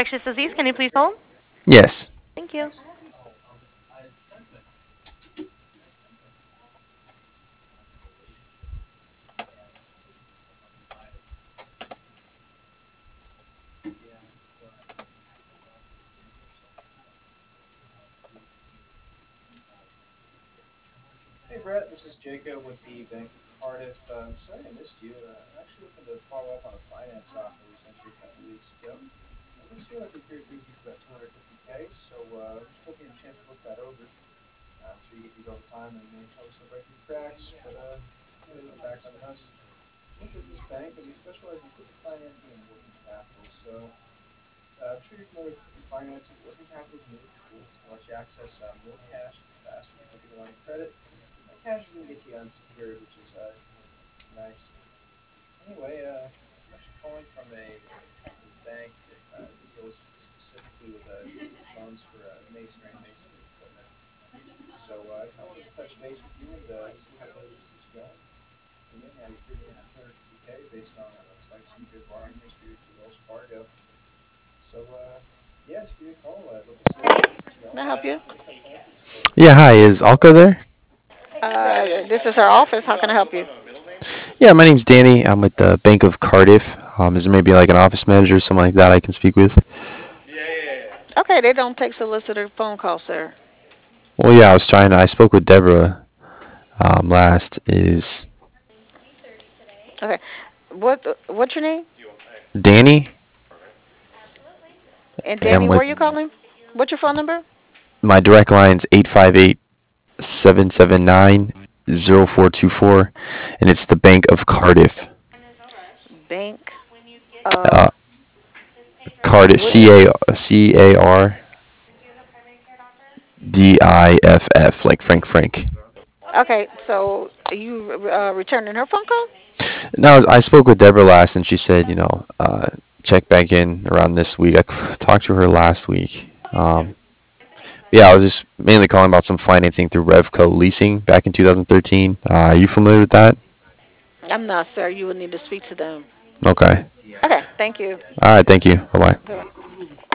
infectious disease. Can you please hold? Yes. Thank you. Hey Brett, this is Jacob with the Bank of Cardiff. Sorry I missed you. I'm actually looking to follow up on a finance offer we sent you a couple weeks ago. It looks to me like we could agree with you for about 250K, so I'm just hoping you have a chance to look that over. I'm sure you get these all the time and they probably slip right through the cracks, but a little background on us. So work with this bank and we specialize in equipment financing and working capital. So I'm sure you're familiar with equipment financing. Working capital is really cool. It lets you access more cash faster than taking a line of credit. That cash is going to get you unsecured, which is nice. Anyway, I'm actually calling from a bank that deals specifically with loans for masonry and masonry equipment. So I kind of wanted to touch base with you and see how business is going. And then, yeah, you agreed to me for 250K based on what looks like some good borrowing history through Wells Fargo. So, yeah, just give me a call. I'd love to see how business is Can I going help you? and what kind of financing support. Yeah, hi. Is Alka there? This is our office. How can I help you? Yeah, my name's Danny. I'm with the Bank of Cardiff. Is there maybe like an office manager or something like that I can speak with? Okay, they don't take solicitor phone calls, sir. Well, yeah, I spoke with Deborah last. Is Okay, what's your name? Danny? And And I'm Danny, where with are you calling? What's your phone number? my direct line's 858-779-0424, and it's the Bank of Cardiff. Bank Uh, of Cardiff, what? Cardiff, like Frank. Okay, so you returning her phone call? No, I spoke with Deborah last, and she said, check back in around this week. I talked to her last week. Yeah, I was just mainly calling about some financing through Revco Leasing back in 2013. Are you familiar with that? I'm not, sir. You would need to speak to them. Okay. Okay, thank you. All right. Thank you. Bye bye. Bye-bye.